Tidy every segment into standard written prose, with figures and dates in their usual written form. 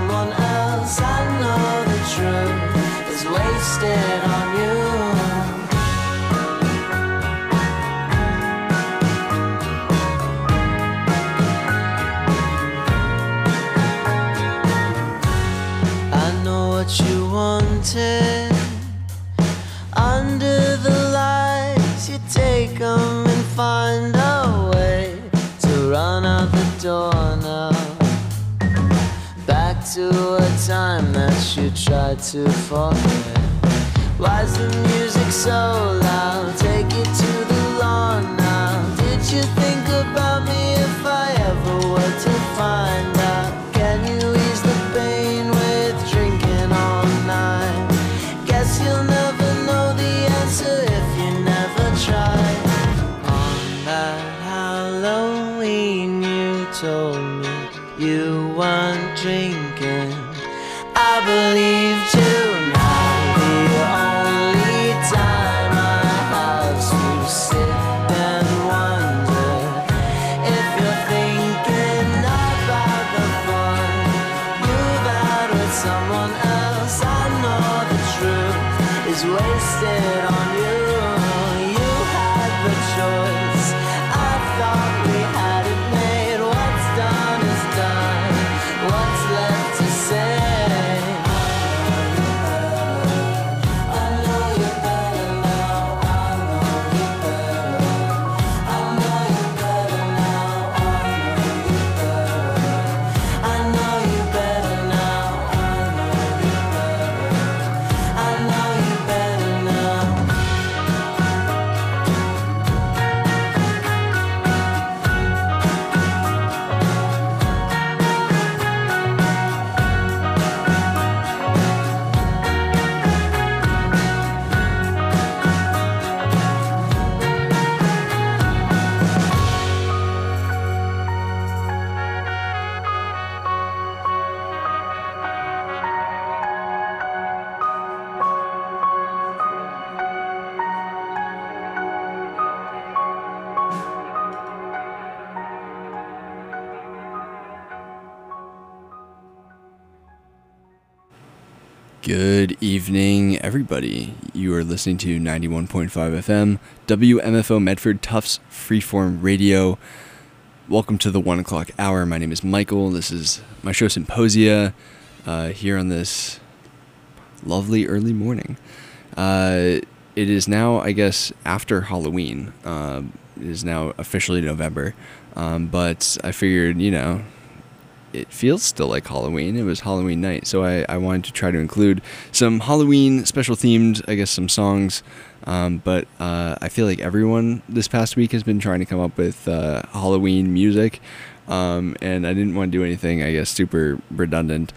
someone else. I know the truth is wasted on you. I know what you wanted. Under the lights you take them and find a way to run out the door now. Back to a time that you tried to forget. Why's the music so loud? Take it to the lawn now. Did you think about me if I ever were to find out? Can you ease the pain with drinking all night? Guess you'll never know the answer if you never try. On that Halloween you told me you weren't drinking. I believed you now. The only time I have to sit and wonder if you're thinking about the fun you've had with someone else. I know the truth is wasted on you. You had the choice. I thought we had it made. What's done is done. What's left to say? I know you better now. I know you better. I know you better now. I know you better. I know you better now. I know you better now. Good evening, everybody. You are listening to 91.5 FM, WMFO Medford Tufts Freeform Radio. Welcome to the 1 o'clock hour. My name is Michael. This is my show Symposia here on this lovely early morning. It is now, I guess, after Halloween. It is now officially November. But I figured, it feels still like Halloween. It was Halloween night, so I wanted to try to include some Halloween special themed, I guess, some songs. But I feel like everyone this past week has been trying to come up with Halloween music, and I didn't want to do anything, I guess, super redundant.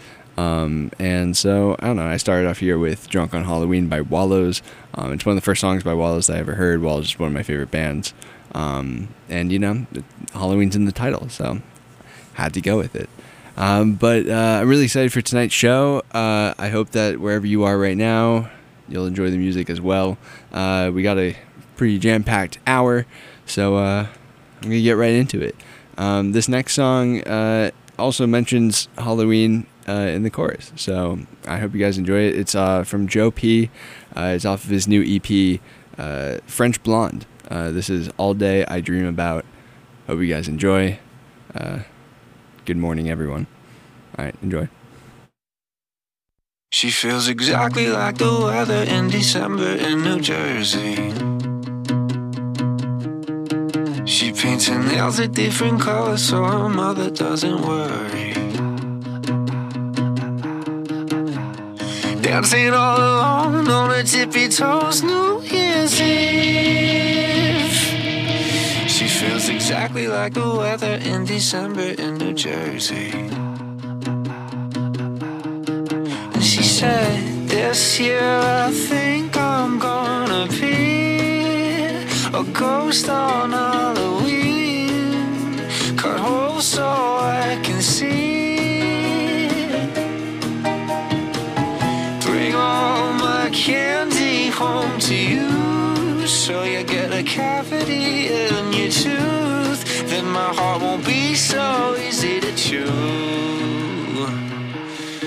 And so, I don't know, I started off here with Drunk on Halloween by Wallows. It's one of the first songs by Wallows that I ever heard. Wallows is one of my favorite bands. And, Halloween's in the title, so had to go with it. But I'm really excited for tonight's show. I hope that wherever you are right now, you'll enjoy the music as well. We got a pretty jam-packed hour, so I'm going to get right into it. This next song also mentions Halloween in the chorus, so I hope you guys enjoy it. It's from Joe P. It's off of his new EP, French Blonde. This is All Day I Dream About. Hope you guys enjoy. Good morning, everyone. All right, enjoy. She feels exactly like the weather in December in New Jersey. She paints her nails a different color so her mother doesn't worry. Dancing all alone on her tippy toes, New Year's Eve. She feels exactly like the weather in December in New Jersey. And she said, this year I think I'm gonna be a ghost on Halloween. Cut holes so I can see. Bring all my candy home to you, so you get a cavity in your tooth. Then my heart won't be so easy to chew.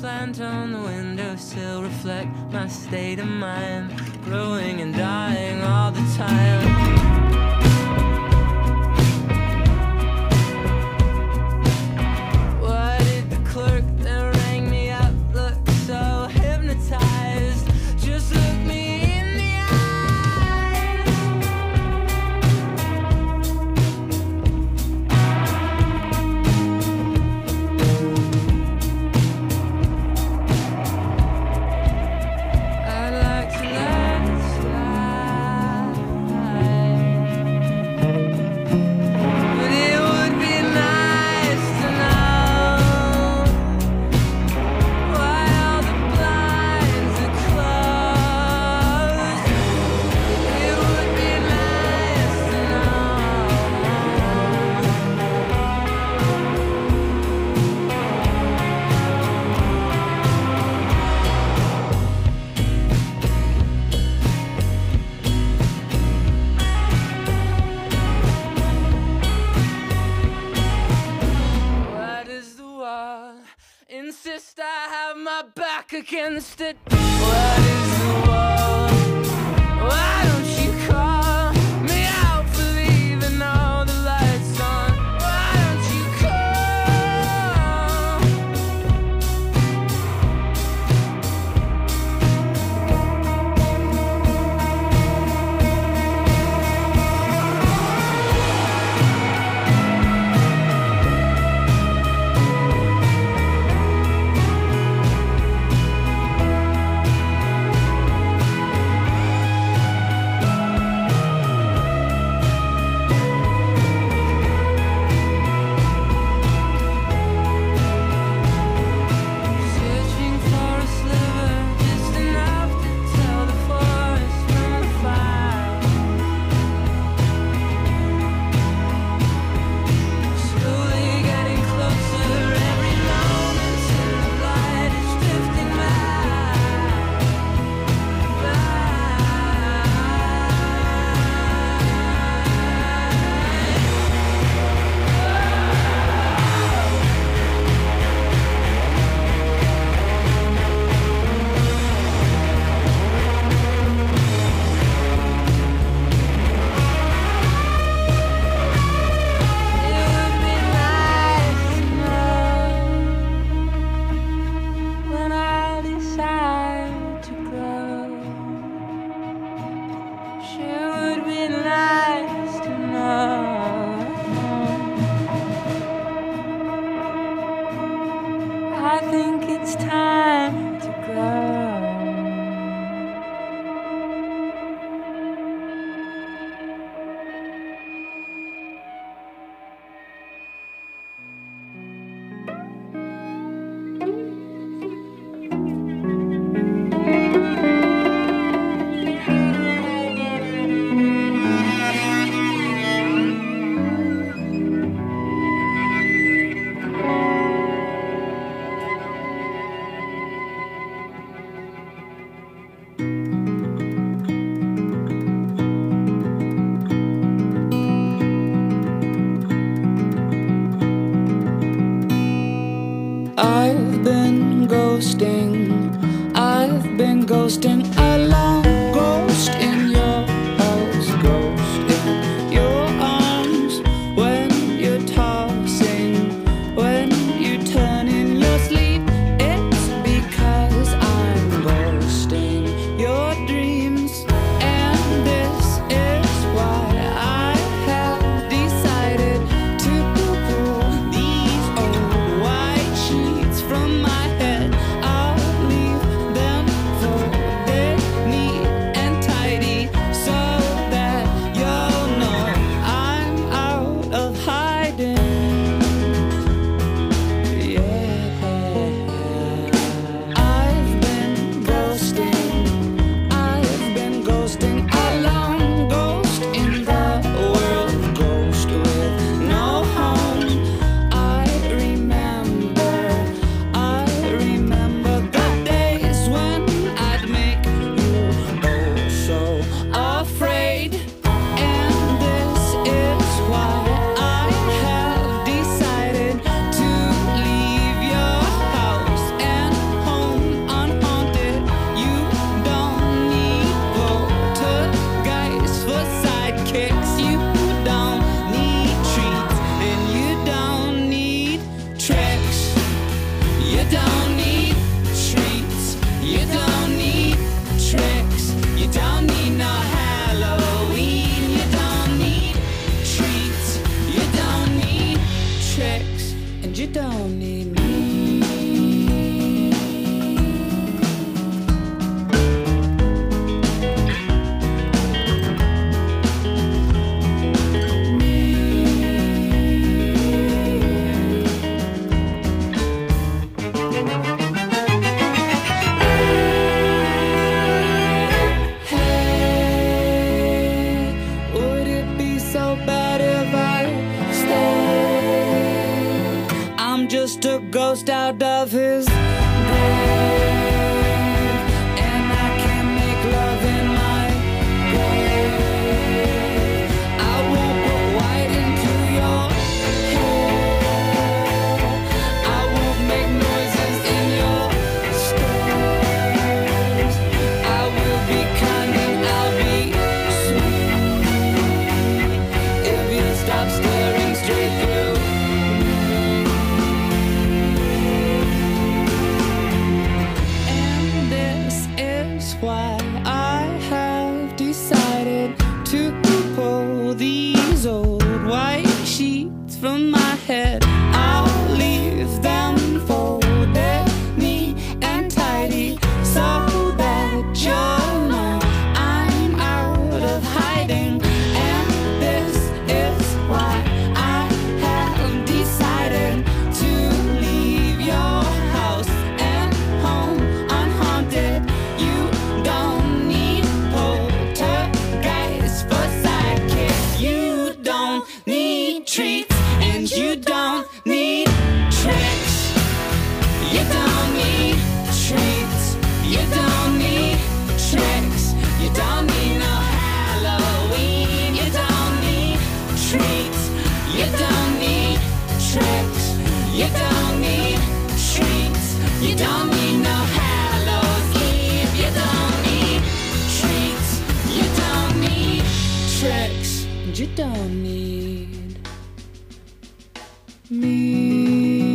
plant on the windowsill reflect my state of mind, growing and dying all the time. Why did the clerk that rang me up look so hypnotized? Just look me in the eye. I'd like to let it slide, but it would be nice to know why all the blinds are closed. It would be nice to know. Why does the wall insist I have my back against it? What is the wall? Why don't you call me out for leaving all the lights on? Why don't you call? Searching for a sliver, just enough to tell the forest from the fire. Slowly getting closer, every moment till the light is drifting by. It would be nice to know when I decide to grow. Sure would be nice to know. I think it's time to grow. I've been ghosting, I've been ghosting alone. Ghost in your house, ghost in your arms. When you're tossing, when you turn in your sleep, it's because I'm ghosting your dreams. And this is why I have decided to pull these old white sheets from my head. I'll don't need me.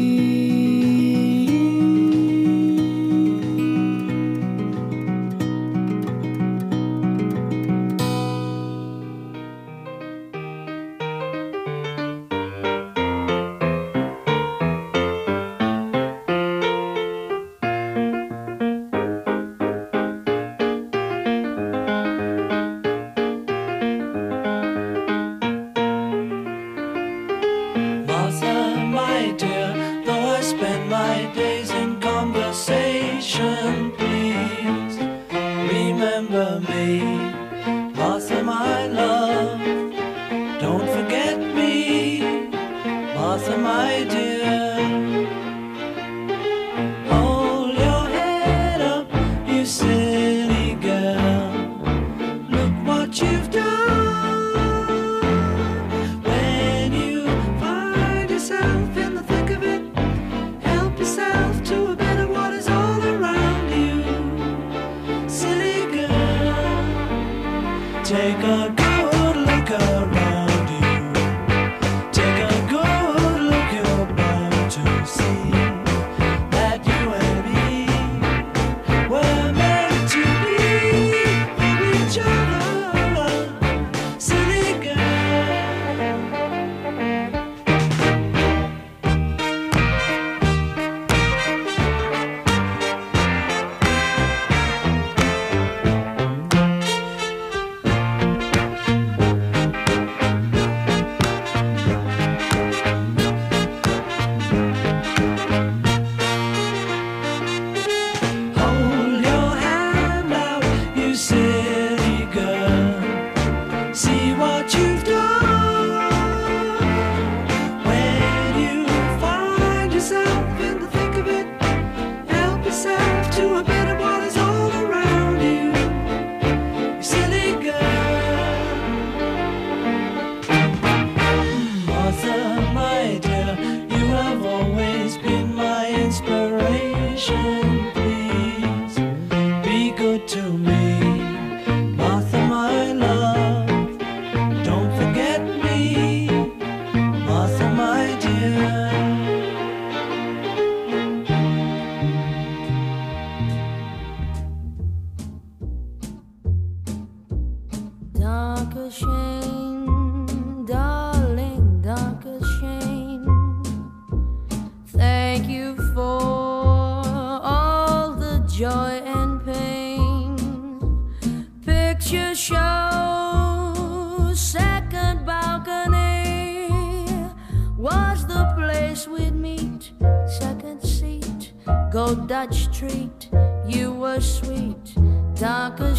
Dutch treat, you were sweet, Danke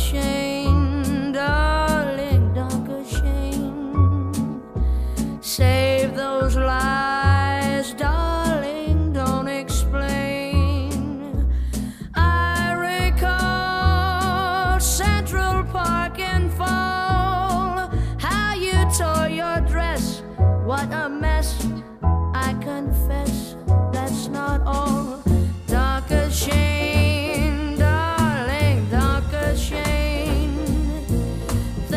Shane, darling, Danke Shane. Save those lies, darling, don't explain. I recall Central Park in fall, how you tore your dress, what a mess, I confess, that's not all. Danke Shane, darling, Danke Shane.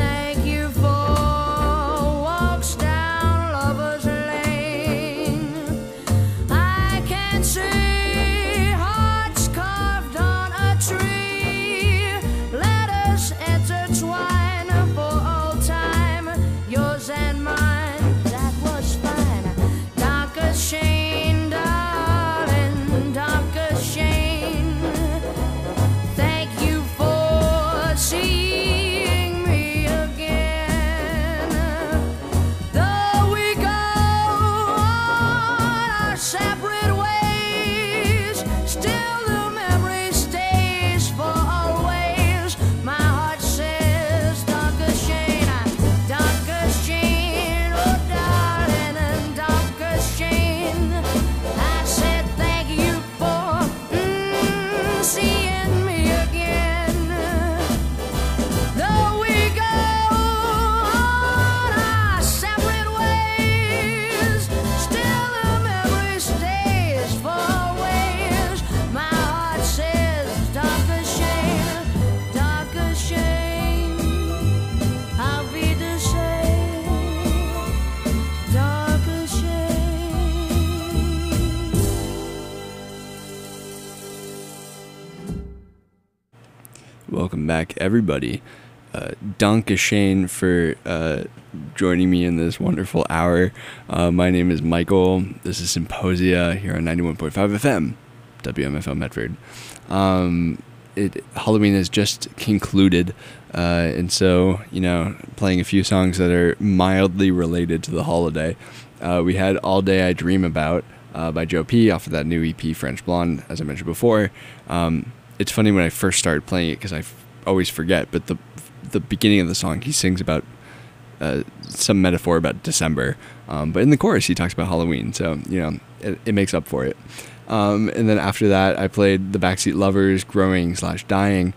Welcome back, everybody. Danke Shane for joining me in this wonderful hour. My name is Michael. This is Symposia here on 91.5 FM, WMFO Medford. Halloween has just concluded, and so, playing a few songs that are mildly related to the holiday. We had All Day I Dream About by Joe P. off of that new EP, French Blonde, as I mentioned before. It's funny when I first started playing it because I always forget, but the beginning of the song, he sings about some metaphor about December, but in the chorus he talks about Halloween, so it makes up for it. And then after that I played the Backseat Lovers, Growing/Dying.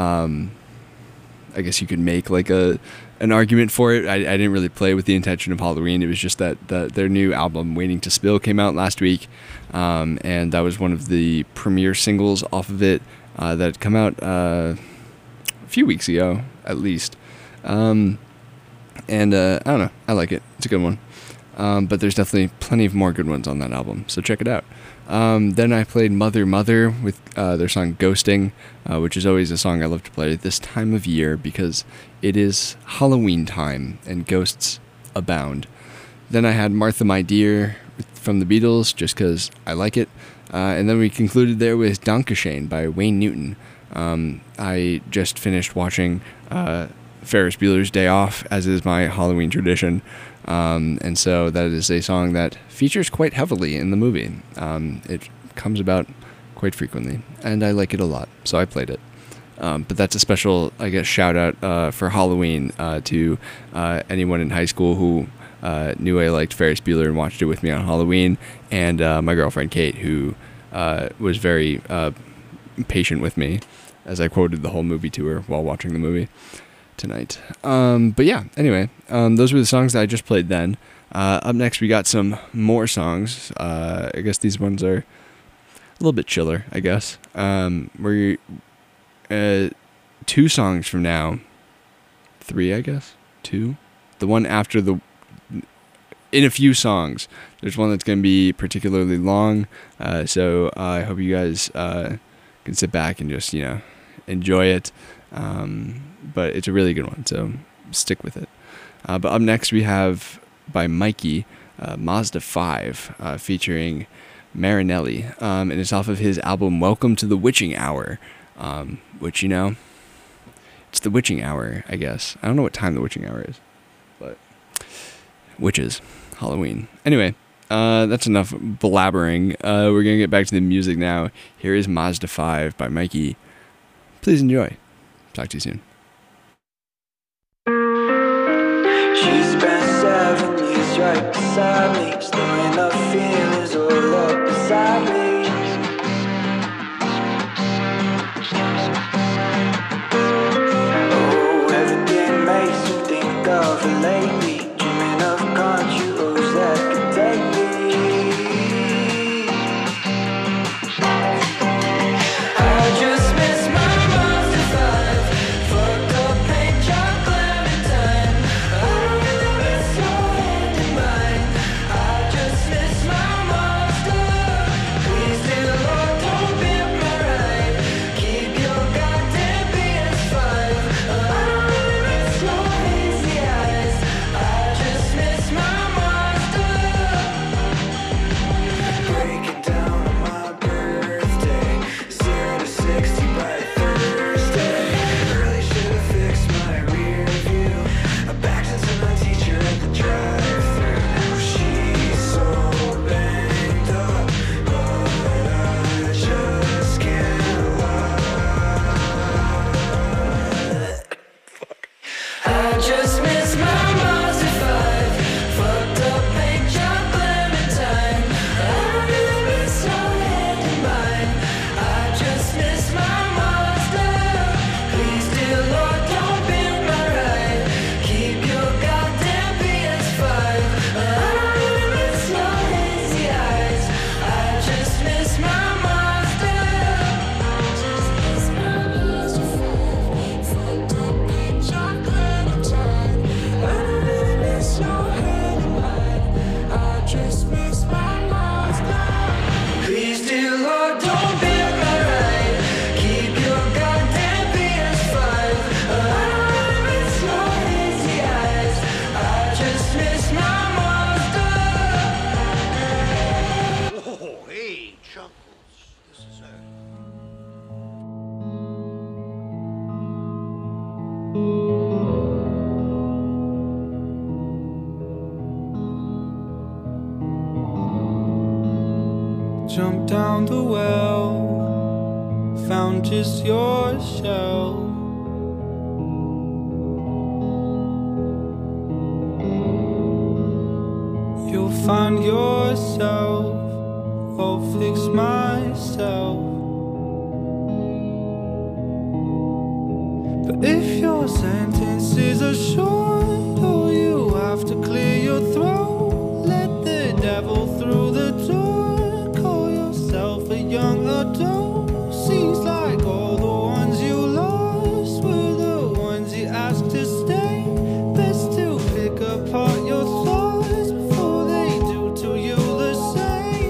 I guess you could make like an argument for it. I didn't really play with the intention of Halloween. It was just that their new album Waiting to Spill came out last week, and that was one of the premiere singles off of it that had come out a few weeks ago at least. And I don't know, I like it. It's a good one. But there's definitely plenty of more good ones on that album, so check it out. Then I played Mother Mother with their song Ghosting, which is always a song I love to play this time of year because it is Halloween time and ghosts abound. Then I had Martha My Dear from the Beatles, just because I like it. And then we concluded there with Danke Shane by Wayne Newton. I just finished watching Ferris Bueller's Day Off, as is my Halloween tradition. And so that is a song that features quite heavily in the movie. It comes about quite frequently, and I like it a lot, so I played it. But that's a special, I guess, shout out for Halloween to anyone in high school who knew I liked Ferris Bueller and watched it with me on Halloween, and my girlfriend Kate, who was very patient with me as I quoted the whole movie to her while watching the movie tonight. But yeah, anyway, those were the songs that I just played then. Up next we got some more songs. I guess these ones are a little bit chiller, I guess. We're 2 songs from now, 3 I guess, 2. The one after in a few songs, there's one that's going to be particularly long, so I hope you guys can sit back and just enjoy it. But it's a really good one, so stick with it. But up next we have by Mikey, Mazda 5, featuring Marinelli, and it's off of his album Welcome to the Witching Hour, which, it's the witching hour, I guess. I don't know what time the witching hour is, but witches, Halloween. Anyway, that's enough blabbering. We're going to get back to the music now. Here is Mazda 5 by Mikey. Please enjoy. Talk to you soon. She spent 7 years right beside me, storing up feelings all up beside me. Oh, everything makes me think of her lately, dreaming of country roads that could take me. I just miss my Mazda 5, fucked up paint job Clementine. I don't really miss your hand in mine. I just miss my Mazda. jumped down the well, found just your shell. You'll find yourself, I'll fix myself. But if your sentences are short, or you have to clear your throat, let the devil through the door. Call yourself a young adult. Seems like all the ones you lost were the ones you asked to stay. Best to pick apart your thoughts before they do to you the same.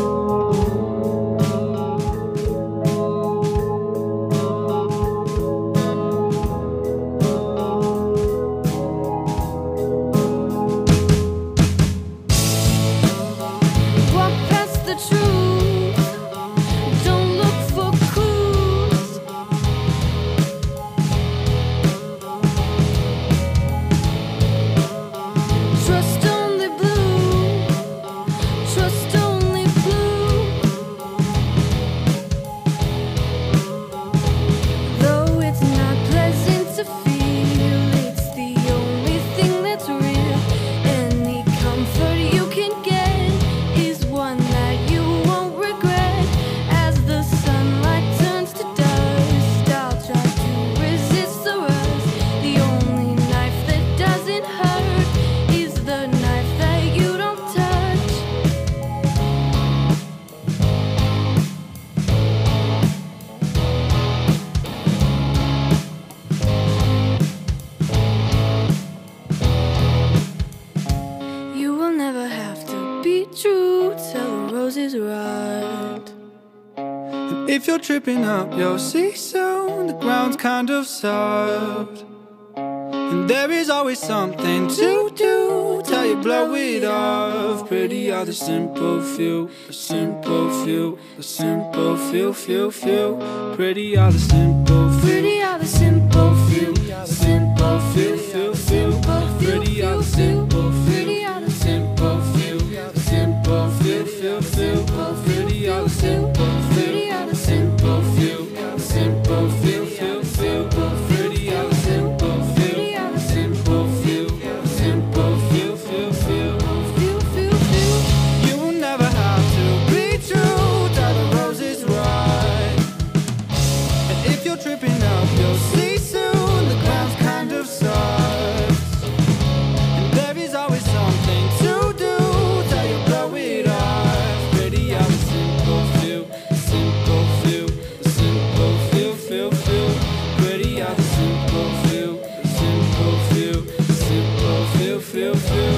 Walk past the truth, don't look for clues. Trust only blue, trust only blue. Though it's not pleasant to feel, it's the only thing that's real. Any comfort you can get is one that you won't regret. As the sunlight turns to dust, I'll try to resist the rust. The only knife that doesn't hurt is the knife that you don't touch. You will never have to be true till the rose is ripe. And if you're tripping up, you'll see soon the ground's kind of soft. And there is always something to do till you blow it off. Pretty are the simple few, the simple few, the simple few, few, few. Pretty are the simple few, Pretty are the simple few, simple few, few, few. Pretty are the simple few, Pretty are the simple few, simple few, few, few. Pretty are the simple few, Pretty are the simple few, simple few, few, few. Pretty are the simple few, simple few, simple few, few, few. You will never have to be true till the rose is ripe. And if you're tripping up, you'll see soon the ground's kind of soft. And there is always something to do till you blow it off. Pretty are the simple few, simple few, simple few, few, few. Pretty are the simple few, simple few, simple few, few, few.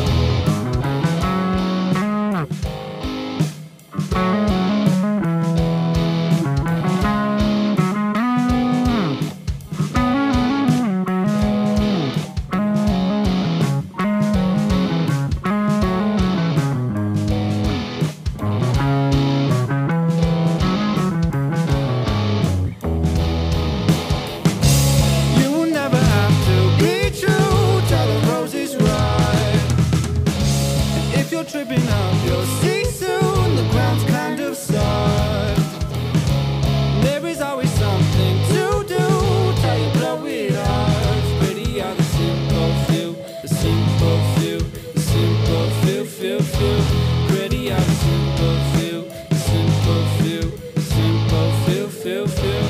You will never have to be true till the rose is ripe. And if you're tripping up, you'll see soon the ground's kind of soft. There is always something to do till you blow it off. Pretty are the simple few, the simple few, the simple few, few, few. Pretty are the simple few, the simple few, the simple few, few, few.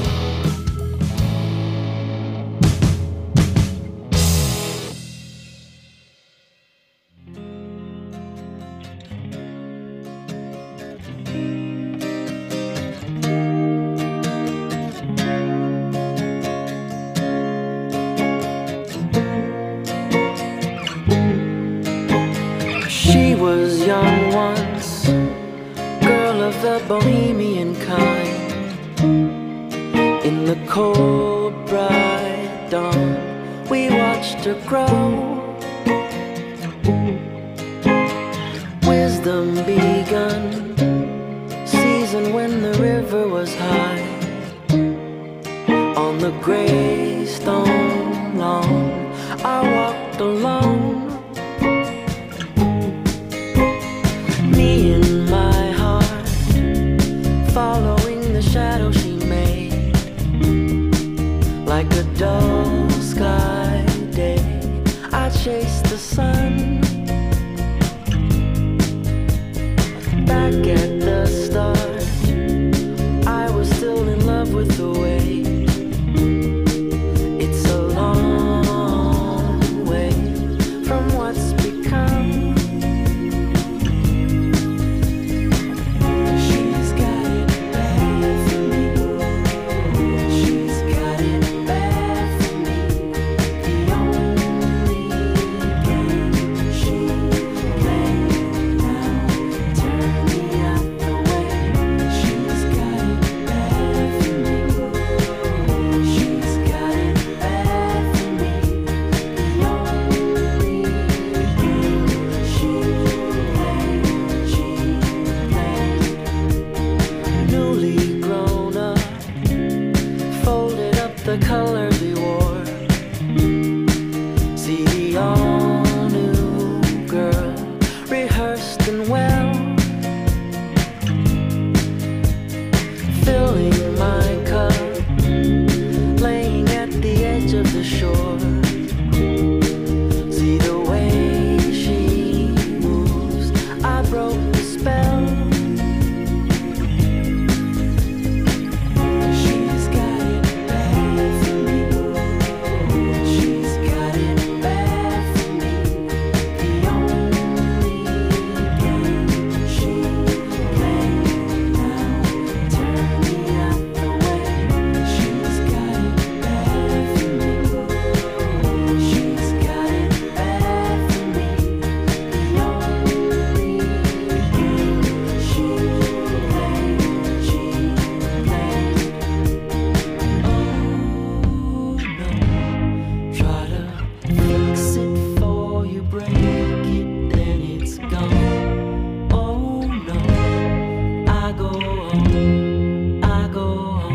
She was young once, girl of the bohemian kind. In the cold, bright dawn, we watched her grow. Wisdom begun, season when the river was high. On the gray stone lawn, I walked alone. Me and my heart Like a dull sky day, I chased the sun. Back at the start, I was still in love with the way. It's a long way from what's become. She's got it bad for me. She's got it bad for me. The only game she played now, turn me out the way. She's got it bad for me. She's got it bad for me. The only game she played. Newly grown up, folded up the colors we wore. See the all-new girl, rehearsed and well, filling my cup, laying at the edge of the shore. See the way she moves, I broke the spell. She's got it bad for me. She's got it bad for me. The only game she played now, turn me out the way. She's got it bad for me. She's got it bad for me. The only game she played. Try to fix it before you break it, then it's gone. Oh no, I go on, I go on.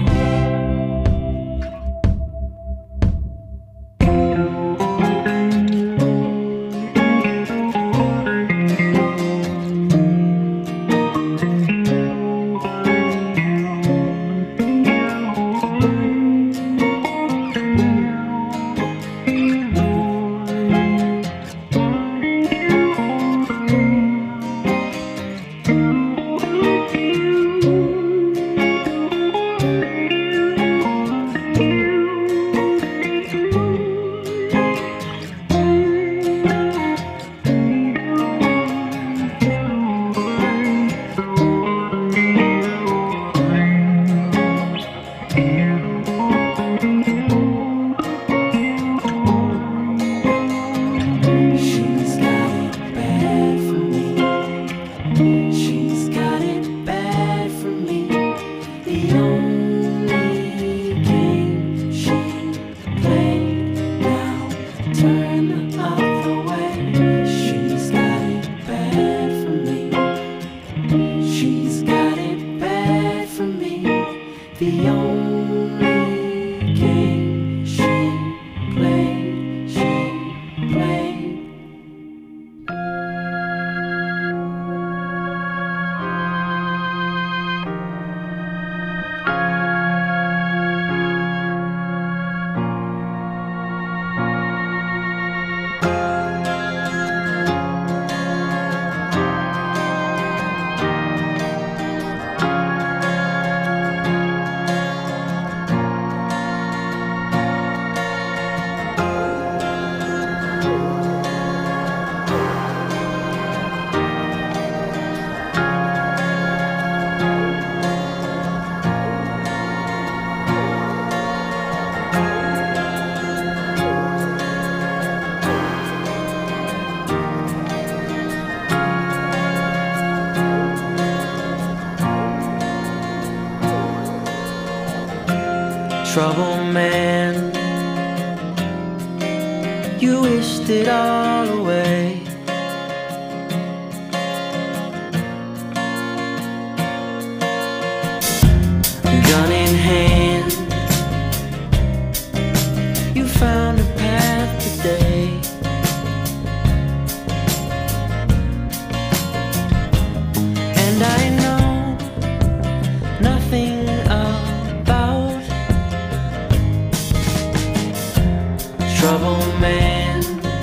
She's got it bad for me. She's got it bad for me. The only game she played now, turn the other way. She's got it bad for me. She's got it bad for me. The only game she played, she played. Trouble man, you wished it all away. Gun in hand, you found a path today. And I know nothing about trouble, man.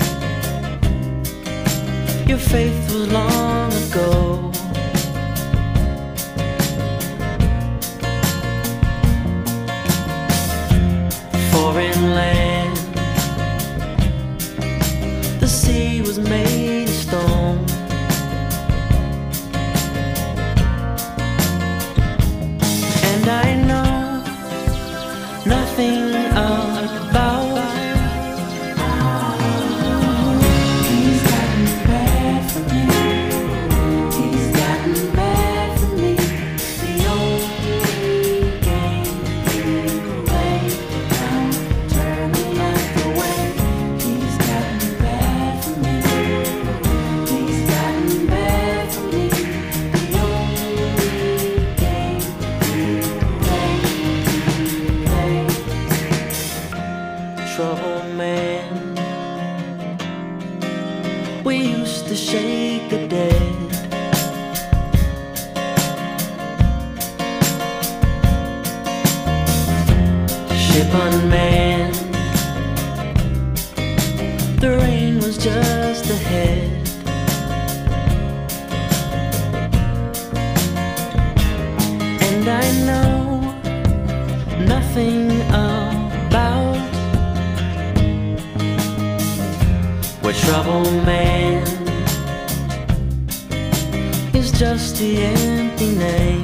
Your faith was long ago. Foreign land, the sea was made of stone. And I know nothing about. He's gotten bad for me. He's gotten bad for me. The only game you play now, turn the light away. He's gotten bad for me. He's gotten bad for me. The only game you play. Trouble, man. We used to shake the dead. Ship unmanned, the rain was just ahead. And I know nothing about where trouble, man, is just the empty name.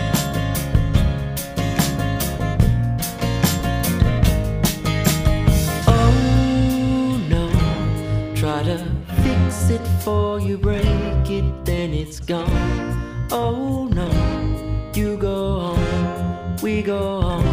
Oh no, try to fix it before you break it, then it's gone. Oh no, you go home, we go home.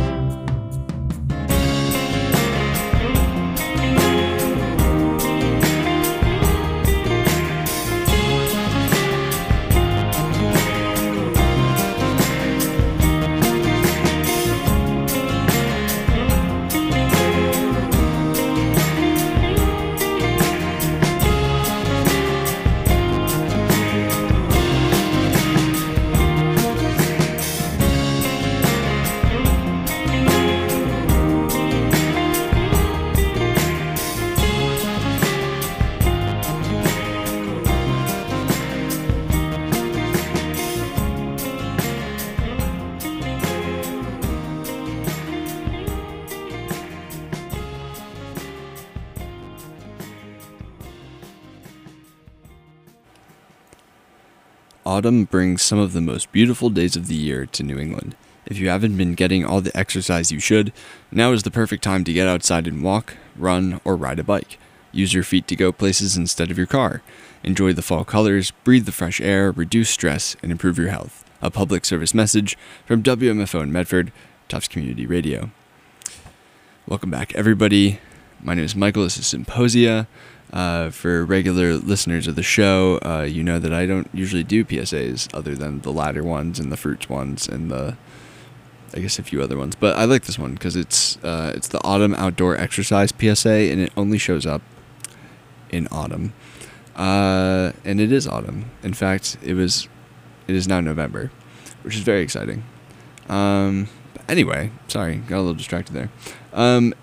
Autumn brings some of the most beautiful days of the year to New England. If you haven't been getting all the exercise you should, now is the perfect time to get outside and walk, run, or ride a bike. Use your feet to go places instead of your car. Enjoy the fall colors, breathe the fresh air, reduce stress, and improve your health. A public service message from WMFO in Medford, Tufts Community Radio. Welcome back, everybody. My name is Michael. This is Symposia. For regular listeners of the show, you know that I don't usually do PSAs other than the ladder ones and the fruits ones and I guess a few other ones. But I like this one because it's the autumn outdoor exercise PSA, and it only shows up in autumn. And it is autumn. In fact, it is now November, which is very exciting. But anyway, sorry, got a little distracted there.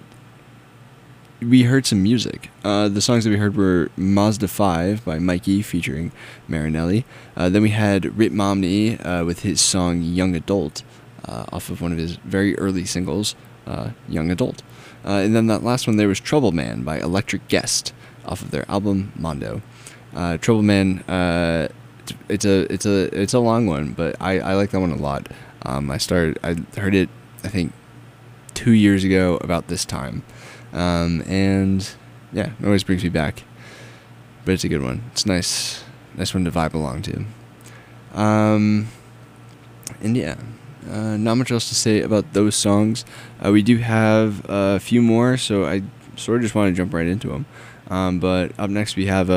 We heard some music. The songs that we heard were Mazda 5 by Mikey featuring Marinelli. Then we had Rit Momney with his song Young Adult off of one of his very early singles, Young Adult. And then that last one there was Trouble Man by Electric Guest off of their album Mondo. Trouble Man, it's a long one, but I like that one a lot. I heard it, I think, 2 years ago about this time. And yeah, it always brings me back, but it's a good one. It's nice one to vibe along to. And yeah, not much else to say about those songs. We do have a few more, so I sort of just want to jump right into them. But up next we have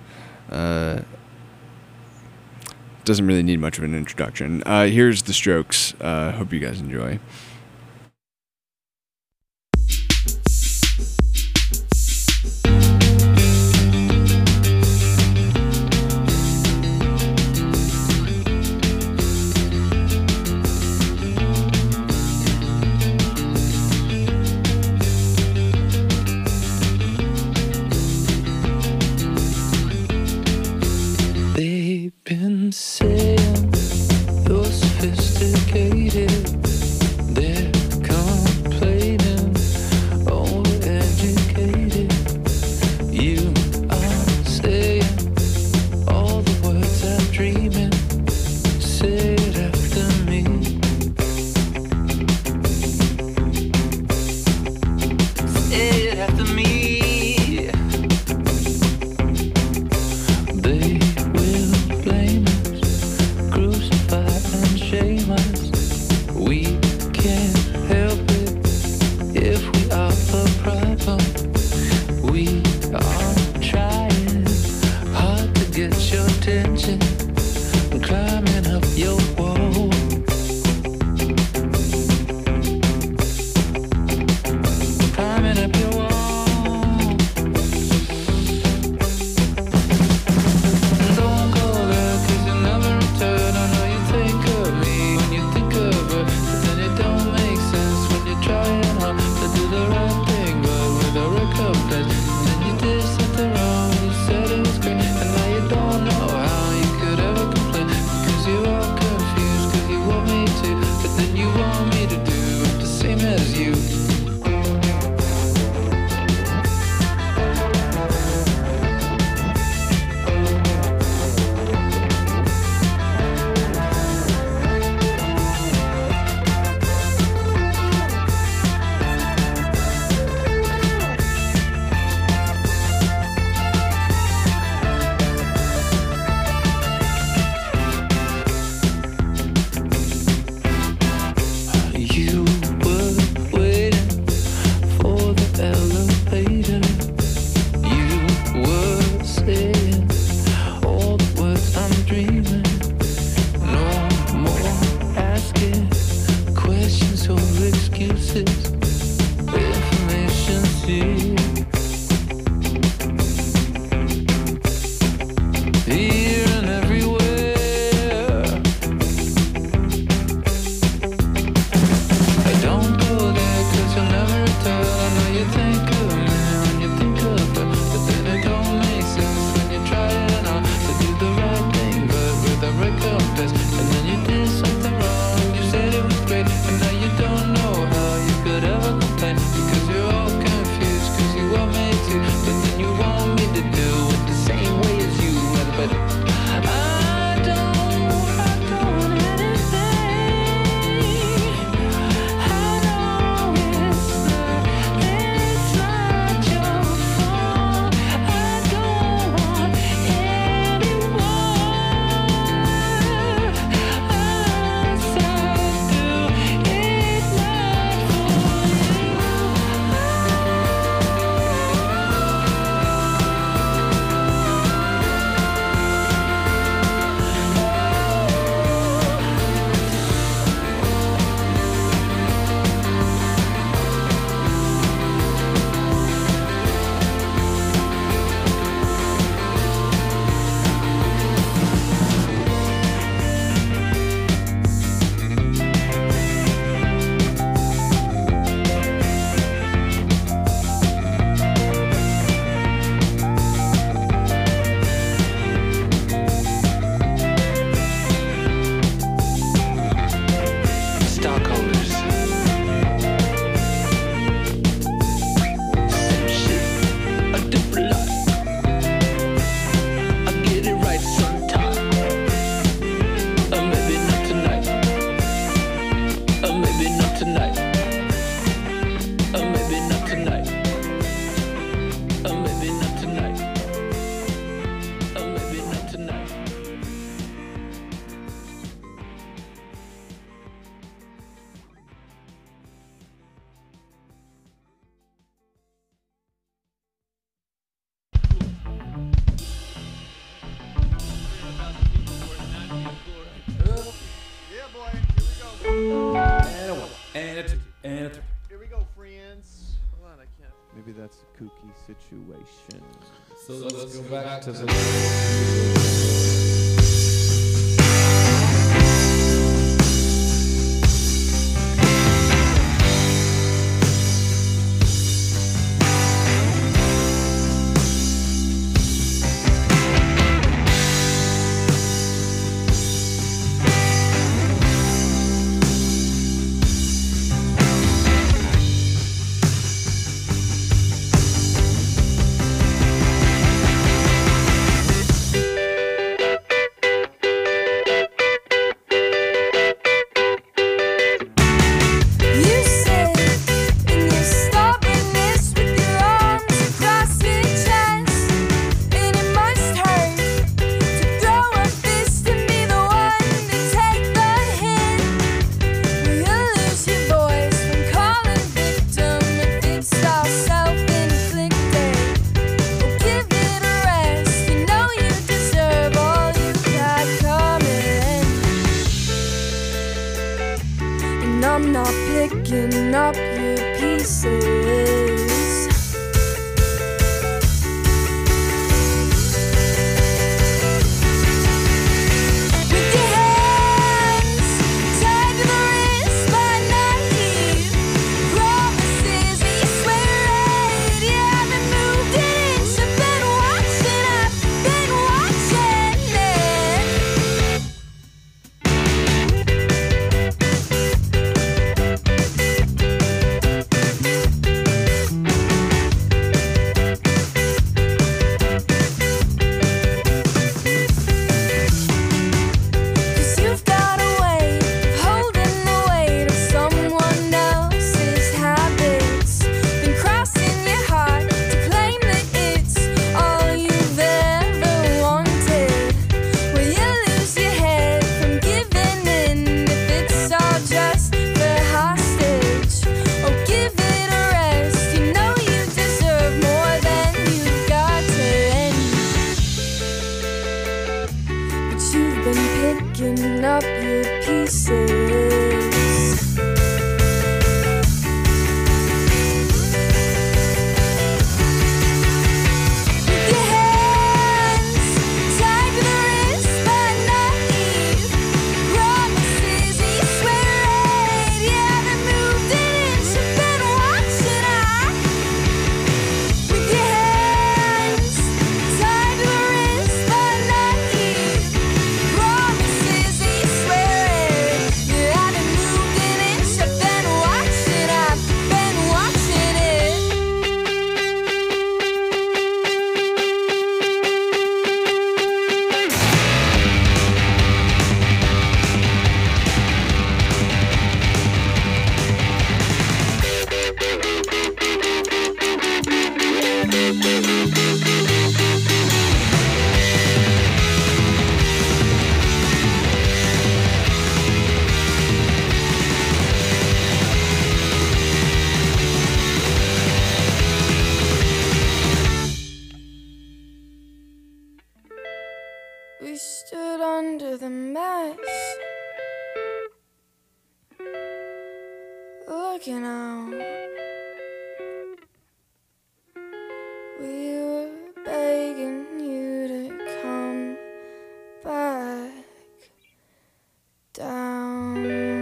doesn't really need much of an introduction. Here's The Strokes. Hope you guys enjoy. if we are the problem. We are trying hard to get your attention, climbing up your wall. Climbing up your wall. Don't go there, 'cause you never return. I know you think of me when you think of her, but then it don't make sense when you're trying hard to do the right thing, but with a recompense. And then you did something wrong, you said it was great, and now you don't know how you could ever complain, because you're all confused, 'cause you want me to, but then you want me to do the same as you. You were waiting for the elevator. You were saying all the words I'm dreaming. No more asking questions or excuses. Information's here. Here and everywhere. Don't go there, 'cause you'll never return. I know you think of me when you think of her, but then it don't make sense when you're trying hard to do the right thing, but with a recompense. And then you did something wrong, you said it was great, and now you don't know how you could ever complain, because you're all confused, 'cause you want me to, but then you want me to do it the same way as you. But I don't anything. I know it's not your fault. I don't want anyone else to do it not stockholders. Same shit, a different life. I get it right sometime. Maybe not tonight. Maybe not tonight. Maybe not tonight. Maybe not tonight. Maybe not tonight. Yeah, boy. Here we go. And a one. And a two. And a three. Here we go, friends. Hold on, I can't. Maybe that's a kooky situation. So let's go back to the. making out. We were begging you to come back down.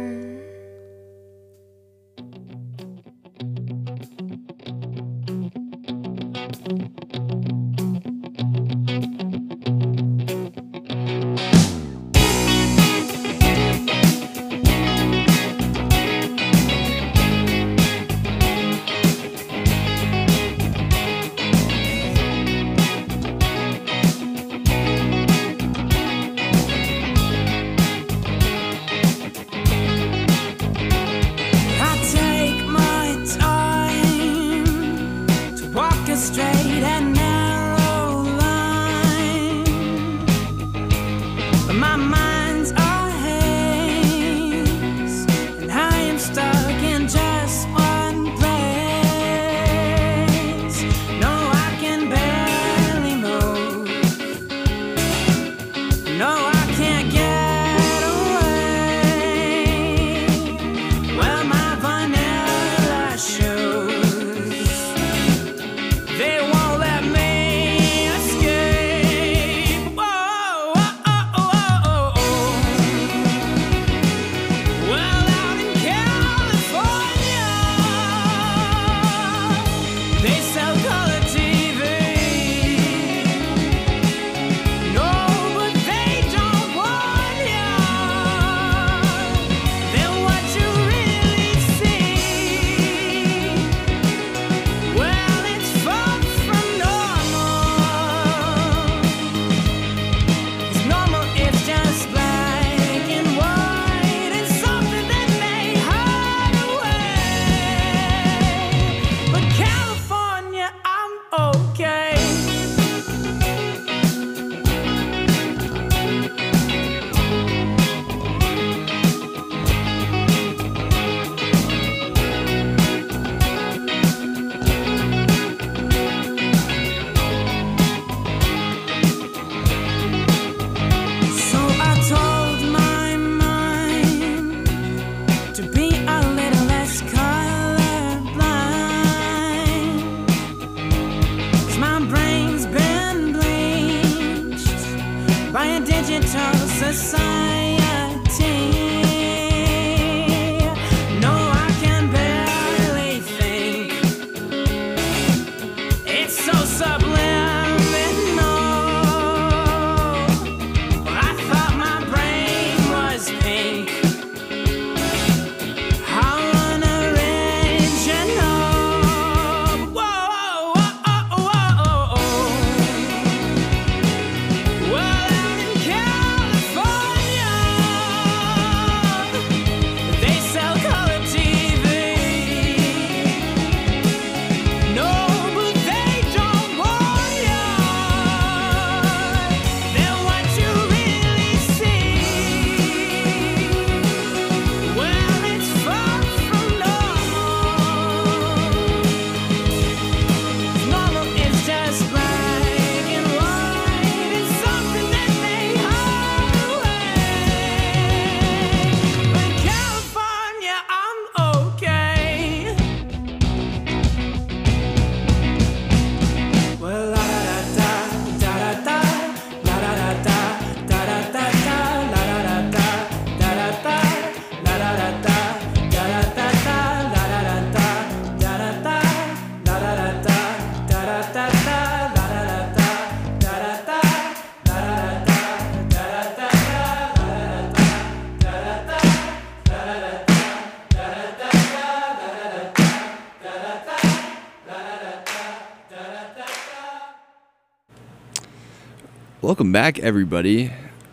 Welcome back, everybody.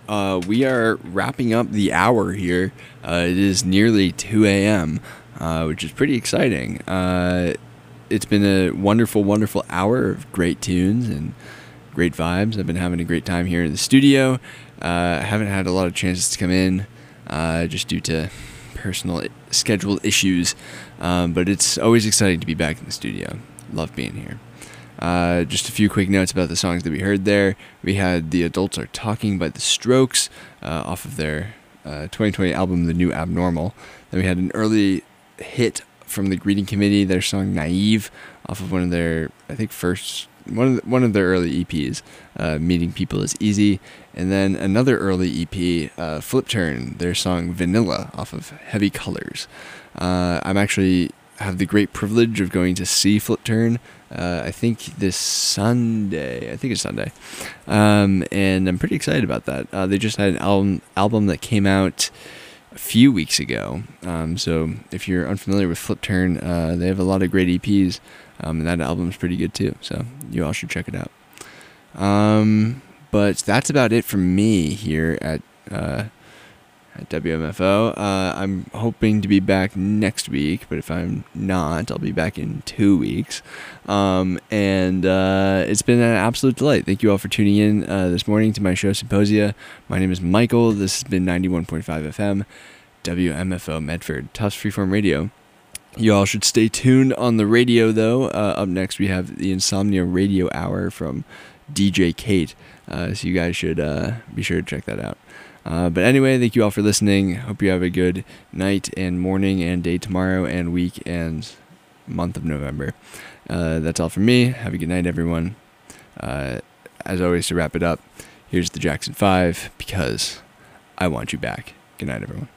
We are wrapping up the hour here. It is nearly 2 a.m., which is pretty exciting. It's been a wonderful, wonderful hour of great tunes and great vibes. I've been having a great time here in the studio. I haven't had a lot of chances to come in just due to personal schedule issues, but it's always exciting to be back in the studio. Love being here. Just a few quick notes about the songs that we heard there. We had The Adults Are Talking by The Strokes off of their 2020 album, The New Abnormal. Then we had an early hit from the Greeting Committee, their song "Naive" off of one of their, I think, one of their early EPs. "Meeting People is Easy," and then another early EP, Flip Turn, their song "Vanilla" off of Heavy Colors. I'm actually have the great privilege of going to see Flip Turn. I think this Sunday. I think it's Sunday, and I'm pretty excited about that. They just had an album that came out a few weeks ago. So if you're unfamiliar with Flip Turn, they have a lot of great EPs, and that album's pretty good too. So you all should check it out. But that's about it from me here at WMFO. I'm hoping to be back next week, but if I'm not, I'll be back in 2 weeks. And it's been an absolute delight. Thank you all for tuning in this morning to my show Symposia. My name is Michael. This has been 91.5 FM, WMFO Medford, Tufts Freeform Radio. You all should stay tuned on the radio, though. Up next, we have the Insomnia Radio Hour from DJ Kate. So you guys should be sure to check that out. But anyway, thank you all for listening. Hope you have a good night and morning and day tomorrow and week and month of November. That's all from me. Have a good night, everyone. As always, to wrap it up, here's the Jackson 5, Because I Want You Back. Good night, everyone.